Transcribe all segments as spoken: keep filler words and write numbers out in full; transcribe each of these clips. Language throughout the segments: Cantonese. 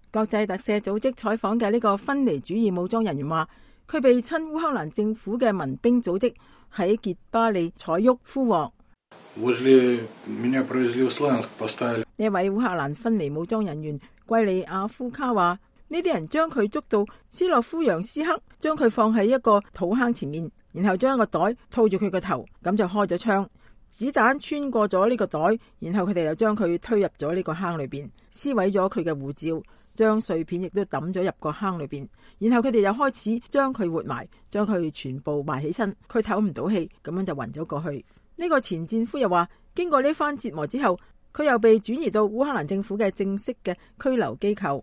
國際特赦組織採訪嘅呢個分離主義武裝人員話，佢被親烏克蘭政府嘅民兵組織喺傑巴利採沃俘獲。呢位烏克蘭分離武裝人員季利亞夫卡話，呢啲人將佢捉到斯洛夫揚斯克，將佢放喺一個土坑前面，然後將一個袋套住佢個頭，咁就開咗槍。子彈穿過咗呢個袋，然後佢哋又將佢推入咗呢個坑裏邊，撕毀咗佢嘅護照，將碎片亦都抌咗入個坑裏邊，然後佢哋又開始將佢活埋，將佢全部埋起身，佢唞唔到氣，咁樣就暈咗過去。呢個前戰俘又話，經過呢番折磨之後，佢又被轉移到烏克蘭政府嘅正式嘅拘留機構。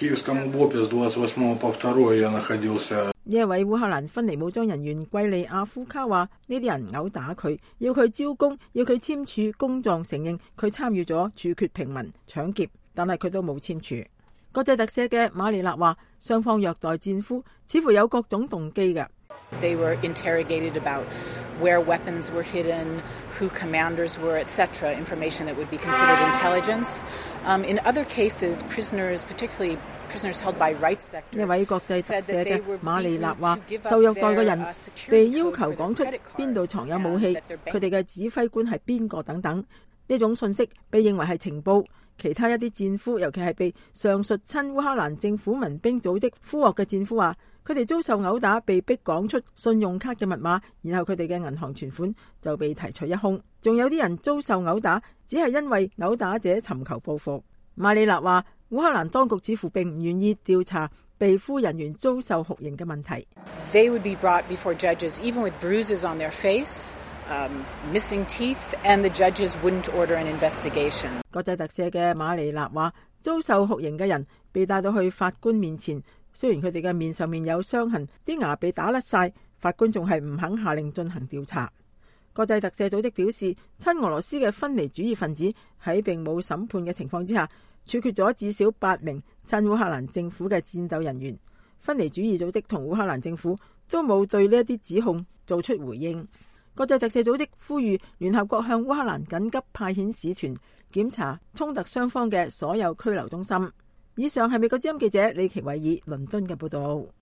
呢一位烏克蘭分離武裝人員季利亞夫卡話，呢啲人毆打佢，要佢招供，要佢簽署公狀承認佢參與咗處決平民、搶劫，但係佢都冇簽署。國際特赦嘅馬利納話，雙方虐待戰俘似乎有各種動機嘅。 They were interrogated about where weapons were hidden, who commanders were, et cetera, information that would be considered intelligence. Um, in other cases, prisoners, particularly prisoners held by rights sector, 一位國際特赦嘅馬利納話，受虐待嘅人被要求講出邊度藏有武器，佢哋嘅指揮官係邊個等等。呢種信息被認為係情報。其他一啲戰俘，尤其係被上述親烏克蘭政府民兵組織俘獲嘅戰俘話，佢哋遭受毆打，被逼講出信用卡嘅密碼，然後佢哋嘅銀行存款就被提取一空。仲有啲人遭受毆打，只係因為毆打者尋求報復。馬里納話，烏克蘭當局似乎並唔願意調查被俘人員遭受酷刑嘅問題。 They would be brought before judges, even with bruises on their face, um, missing teeth, and the judges wouldn't order an investigation. 國際特赦嘅馬里納話，遭受酷刑嘅人被帶到去法官面前，雖然佢哋嘅面上面有傷痕，啲牙被打甩晒，法官仲係唔肯下令進行調查。國際特赦組織表示，親俄羅斯嘅分離主義分子喺並冇審判嘅情況之下，處決咗至少八名親烏克蘭政府嘅戰鬥人員。分離主義組織同烏克蘭政府都冇對呢一啲指控做出回應。國際特赦組織呼籲聯合國向烏克蘭緊急派遣使團檢查衝突雙方嘅所有拘留中心。以上係美國之音記者李奇偉爾倫敦嘅報道。